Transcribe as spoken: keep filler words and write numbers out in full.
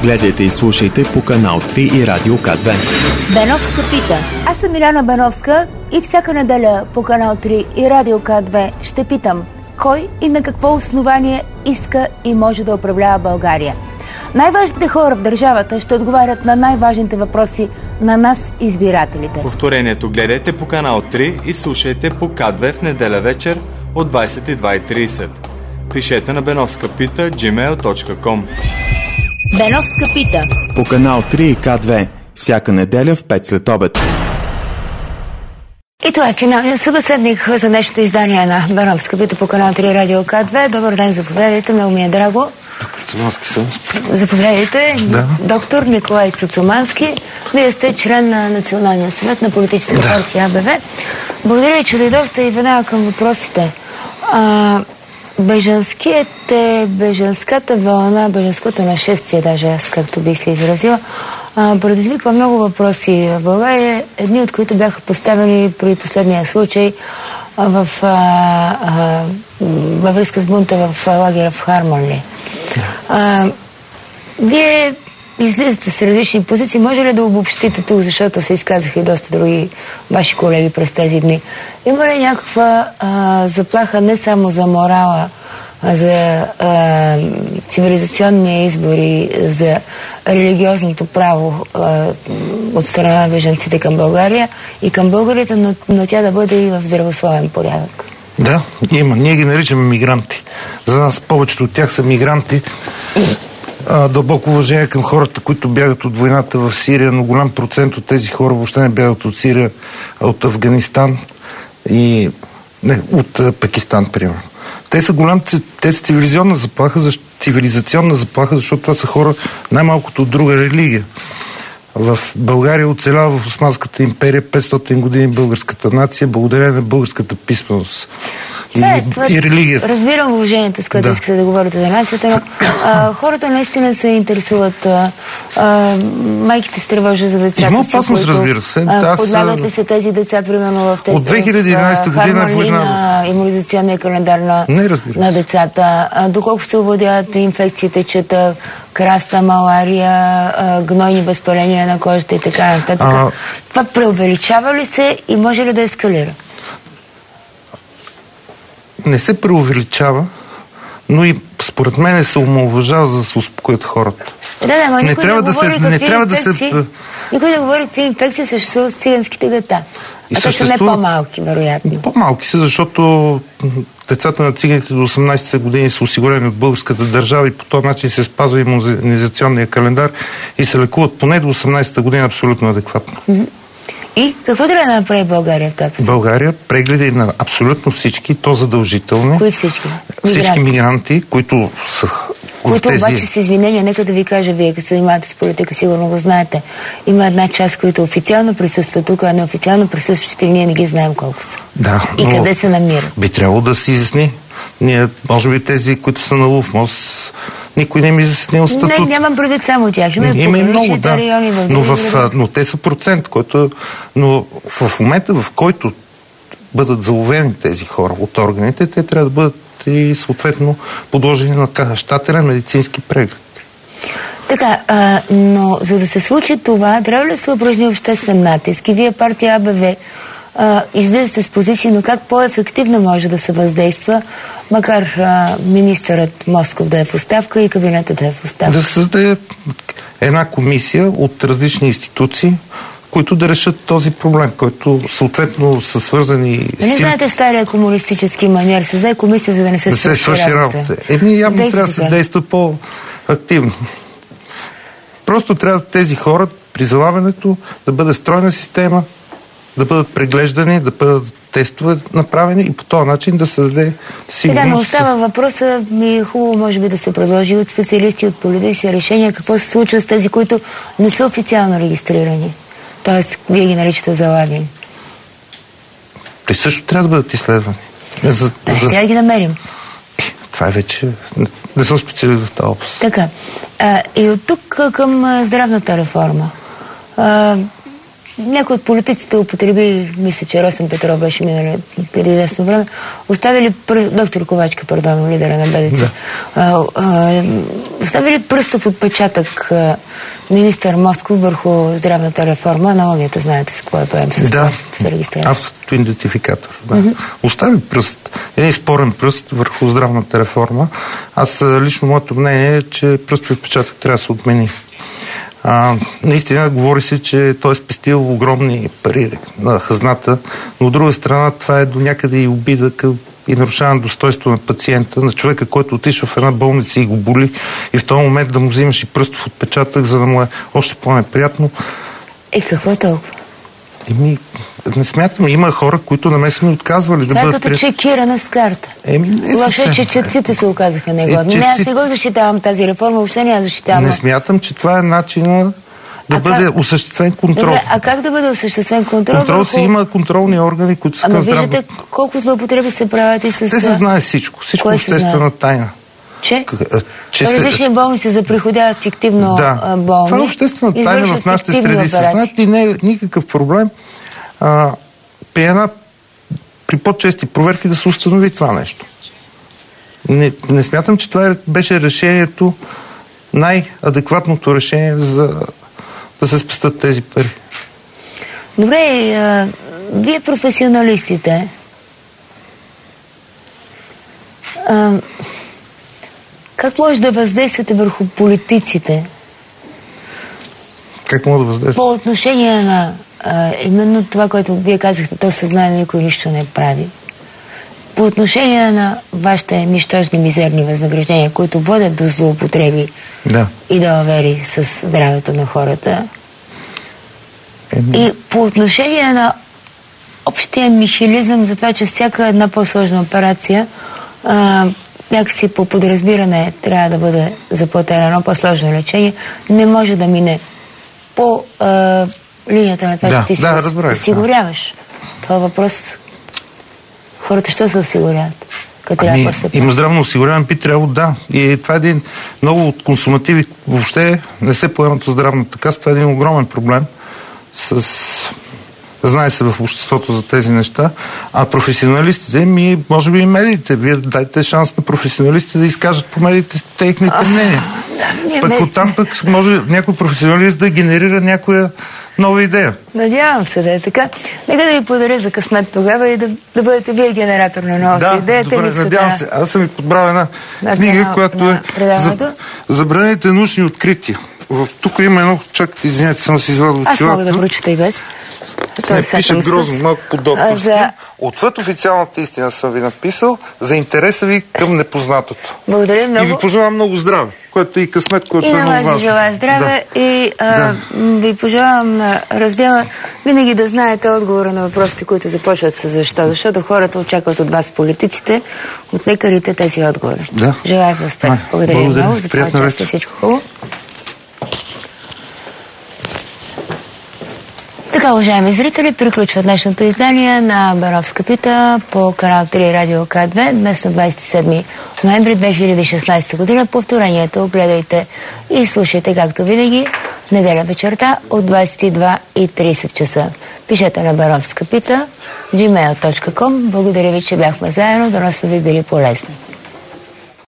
Гледайте и слушайте по канал три и Радио К две. Беновска пита. Аз съм Миляна Беновска и всяка неделя по канал три и Радио К две ще питам кой и на какво основание иска и може да управлява България. Най-важните хора в държавата ще отговарят на най-важните въпроси на нас, избирателите. Повторението гледайте по канал три и слушайте по К две в неделя вечер от двадесет и две и тридесет. Пишете на беновска пита джи мейл точка ком. Беновска пита. По канал три и К две. Всяка неделя в пет след обед. И това е финалният събеседник за днешното издание на Беновска пита по канал три Радио К две. Добър ден, заповядайте, много ми е драго. Заповядайте, да. Доктор Николай Цуцумански. Вие сте член на Националния съвет на политическа да. партия АБВ. Благодаря ви, че дойдохте и веднага към въпросите. А, бежанските, бежанската вълна, бежанското нашествие, даже аз както бих се изразила, а, предизвиква много въпроси в България, едни от които бяха поставени при последния случай а, в, а, а, във връзка с бунта в лагера в Харманли. А, вие излизате с различни позиции. Може ли да обобщите тук, защото се изказаха и доста други ваши колеги през тези дни? Има ли някаква а, заплаха не само за морала, а за а, цивилизационния избор и за религиозното право а, от страна на бежанците към България и към българите, но, но тя да бъде и в здравословен порядък? Да, има. Ние ги наричаме мигранти. За нас повечето от тях са мигранти. А, дълбоко уважение към хората, които бягат от войната в Сирия, но голям процент от тези хора въобще не бягат от Сирия, а от Афганистан и не, от а, Пакистан, примерно. Те са голям, те са цивилизационна заплаха, защ, цивилизационна заплаха, защото това са хора най-малкото от друга религия. В България оцелява в Османската империя петстотин години българската нация, благодарение на българската писменост и, да, и религията. Разбирам уважението, с което да. искате да говорите за нацията, но а, хората наистина се интересуват. А, а, майките се тревожат за децата Има си, опасност, разбира се. А, подлагат ли се тези деца, примерно в тези от две хиляди и единадесета година война на имунизационния календар на, Не, на децата. А, доколко се овладяват инфекциите, чета, краста, малария, а, гнойни възпаления на кожата и така нататък. А... Това преувеличава ли се и може ли да ескалира? Не се преувеличава, но и според мен се омаловажава, за да се успокоят хората. Да, да, но не никой трябва да, да се, не трябва да се... Никой да говори какви инфекции съществуват в циганските гета. А те са не по-малки, вероятно. По-малки са, защото децата на циганите до осемнадесет години са осигурени от българската държава и по този начин се спазва имунизационния календар и се лекуват поне до осемнадесета година абсолютно адекватно. Mm-hmm. И какво трябва да направи България в това посока? България прегледи на абсолютно всички, то задължително. Кои всички? Всички мигранти, мигранти които са които тези... обаче с извинения, нека да ви кажа, вие като се занимавате с политика, сигурно го знаете. Има една част, които официално присъстват тук, а неофициално присъстващите, ние не ги знаем колко са. Да, и къде се намират. Би трябвало да се изясни. Ние, може би тези, които са на Луфмос, никой не ми изяснил статут. Не, нямам предвид само тях. Има, Има и много, да. Райони в но, в, но те са процент, който... Но в момента, в който бъдат заловени тези хора от органите, те трябва да бъдат и съответно подложени на щателен медицински преглед. Така, а, но за да се случи това, трябва ли да се упражни обществен натиск? И вие, партия АБВ, излизате с позиции, но как по-ефективно може да се въздейства, макар а, министърът Москов да е в оставка и кабинетът да е в оставка? Да създаде една комисия от различни институции, които да решат този проблем, който съответно са свързани... Не знаете стария комунистически маниер, създаде комисия, за да не се, да се свърши работа. работа. Еми, явно Дейте трябва да се действа по-активно. Просто трябва тези хора при залавянето да бъде стройна система, да бъдат преглеждани, да бъдат тестове направени и по този начин да се даде сигурност. Така, но остава въпроса, ми е хубаво може би да се предложи от специалисти, от политици решения, какво се случва с тези, които не са официално регистрирани. Тоест, вие ги наричате залавени. Те също трябва да бъдат изследвани. За, за... Трябва да ги намерим. Това е вече... Не, не съм специалист в тази област. Така. А, и от тук към а, здравната реформа. А, някой от политиците употреби, мисля, че Росен Петров беше минали преди известно време, оставили пръ... доктор Ковачка, пардон, лидера на БДЦ, да. а, а, оставили пръстов отпечатък а, министър Москов върху здравната реформа. Аналогията, знаете с какво е правим с да, се регистрира. автоидентификатор. Да. Mm-hmm. Остави пръст, един спорен пръст върху здравната реформа. Аз лично моето мнение е, че пръстовият отпечатък трябва да се отмени. А, наистина говори се, че той е спестил огромни пари на хазната, но от друга страна това е до някъде и обида към и нарушаване достоинство на пациента, на човека, който отишъл в една болница и го боли и в този момент да му взимаш и пръстов отпечатък, за да му е още по-неприятно. И какво толкова? Еми, не смятам. Има хора, които на мен са ми отказвали да бъдат... Това е като чекиране с карта. Еми, не лошо е, че четците се оказаха негодни. Е, не, аз не го защитавам тази реформа, въобще не я защитавам. Не смятам, че това е начина да а бъде как... осъществен контрол. Добре, а как да бъде осъществен контрол? Контрол върху... си има контролни органи, които са... Ама виждате здраво... колко злоупотреби се правят и с... Те се знае всичко. Всичко е обществена тайна. Че? че различни се... болници заприходяват фиктивно да. болни. Това е обществена тайна в нашите среди. Знаете, и не е никакъв проблем а, при една при по-чести проверки да се установи това нещо. Не, не смятам, че това беше решението, най-адекватното решение за да се спестят тези пари. Добре, а, вие професионалистите, а, как може да въздействате върху политиците? Как може да въздействате? По отношение на а, именно това, което вие казахте, то съзнание никой нищо не прави. По отношение на вашите нищожни мизерни възнаграждения, които водят до злоупотреби да. и далавери с здравето на хората. Еми... И по отношение на общия нихилизъм за това, че всяка една по-сложна операция а, някакси по подразбиране трябва да бъде заплатена едно по-сложно лечение, не може да мине по а, линията на това, да, че ти да, си разбрах, осигуряваш. Да. Това въпрос... Хората що се осигуряват? Ами, има здравно осигуряване, би трябвало да. И това е един много от консумативи въобще не се поемат от здравната каса. Това е един огромен проблем. С... Знае се в обществото за тези неща. А професионалистите, ми, може би и медиите. Вие дайте шанс на професионалистите да изкажат по медиите техните мнения. Да, пък медици... оттам пък може някой професионалист да генерира някоя нова идея. Надявам се да е така. Нека да ви подаря за късмет тогава и да, да бъдете вие генератор на новата да, идея. Добре, надявам на... се. Аз съм ви подбрал една на, книга, на, която на, е за, забранените научни открития. Тук има едно, чакайте, извинете, съм си извадил очилата. Аз мога да прочета и без. Не, пише грозно, с... малко по-докторски. За... Отвъд официалната истина съм ви написал за интереса ви към непознатото. Благодаря много. И ви пожелавам много здраве, което е и късмет, което и е много важно. И на вас ви желая здраве да. и а, да. ви пожелавам на раздела винаги да знаете отговора на въпросите, които започват с защо. Защото хората очакват от вас, политиците, от лекарите тези отговори. Да. Желая ви успех. Благодаря, Благодаря много за това участие. Всичко хубаво. Така, уважаеми зрители, приключва днешното издание на Беновска пита по канал три Радио К две. Днес на двадесет и седми ноември две хиляди и шестнадесета година. Повторението гледайте и слушайте, както винаги, неделя вечерта от двадесет и два и тридесет часа. Пишете на Беновска пита джи мейл точка ком. Благодаря ви, че бяхме заедно. Дано сме ви били полезни.